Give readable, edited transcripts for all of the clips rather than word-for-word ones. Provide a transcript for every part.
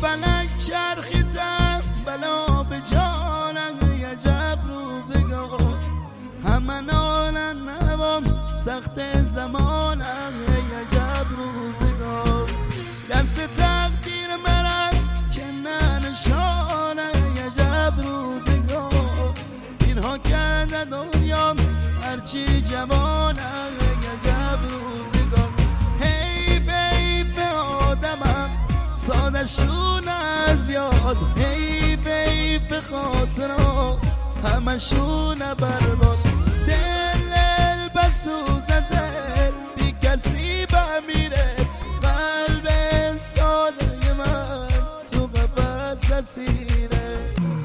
فلک چرخیدم بلا به جانم ای عجب روزگار، همه نالن نوام سخت زمانم ای عجب روزگار. دست تقدیر مرم که ننشانم ای عجب روزگار، اینها کرده دنیام هرچی جوانم ای عجب روزگار. هی بیف آدمم ساده شون از یاد، هی بیف خاطرها همشون برباد. دل بسوزه دل بی کسی بمیره، قلب ساده من تو قفس اسیره.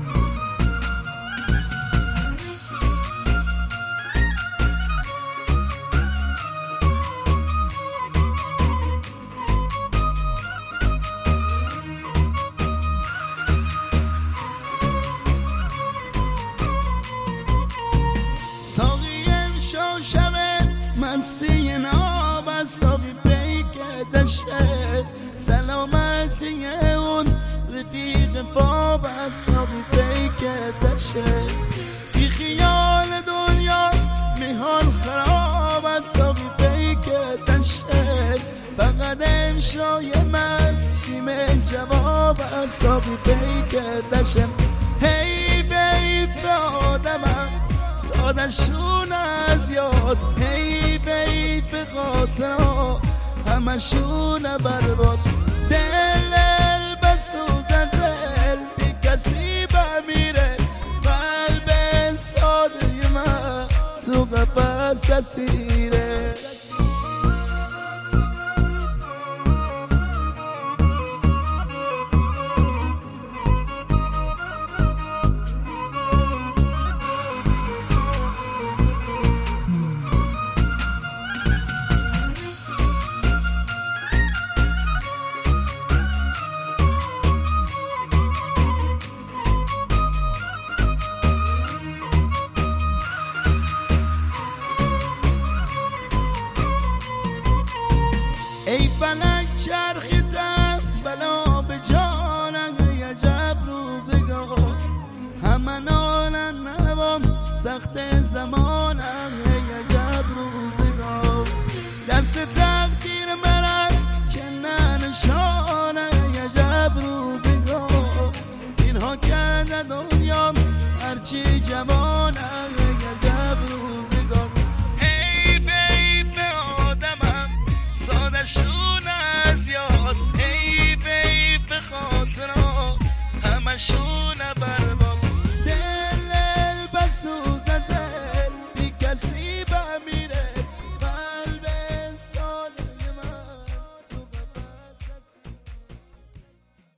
ساقیم شو شمه مستی ناب از ساقی پیک دشه، سلامتی اون رفیق فاب از ساقی پیک دشه. بی خیال دنیا میهان خراب از ساقی پیک دشه، فقط امشای مستیم جواب از ساقی پیک دشه. هی بیف آدمم ساده شون از یاد، هی بیف خاطرها همشون برباد. دل بسوزه دل بی کسی بمیره، قلب ساده من تو قفس اسیره. ای فلک چرخیدم بلا به جانم ای عجب روزگار، همه نالن نوام سخت زمانم ای عجب روزگار. دست تقدیر مرم که ننشانم ای عجب روزگار، اینها کرده دنیام هرچی جوان